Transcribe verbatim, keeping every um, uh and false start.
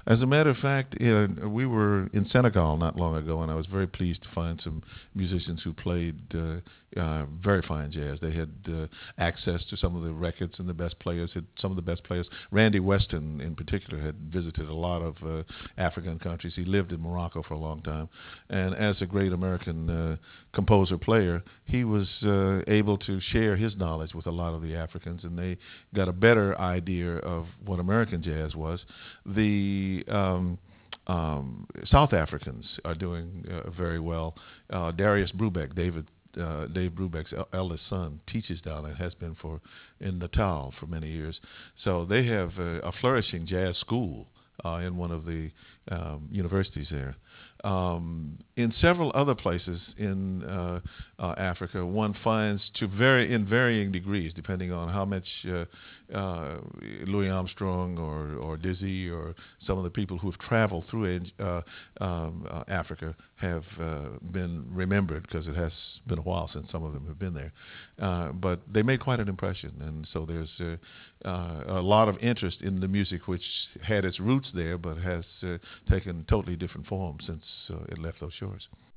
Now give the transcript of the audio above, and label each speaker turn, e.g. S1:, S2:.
S1: As a matter of fact, uh, we were in Senegal not long ago, and I was very pleased to find some musicians who played uh, uh, very fine jazz. They had uh, access to some of the records and the best players. Had some of the best players. Randy Weston, in particular, had visited a lot of uh, African countries. He lived in Morocco for a long time, and as a great American uh, composer player, he was uh, able to share his knowledge with a lot of the Africans, and they got a better idea of what American jazz was. The um, um, South Africans are doing uh, very well. Uh, Darius Brubeck, David uh, Dave Brubeck's el- eldest son, teaches down and has been for in Natal for many years. So they have a, a flourishing jazz school uh, in one of the um, universities there. Um, in several other places in uh, uh, Africa, one finds to very in varying degrees, depending on how much uh, uh, Louis Armstrong or, or Dizzy or some of the people who have traveled through uh, um, uh, Africa have uh, been remembered, because it has been a while since some of them have been there. Uh, but they made quite an impression, and so there's uh, uh, a lot of interest in the music which had its roots there, but has uh, taken totally different forms since uh, it left those shores.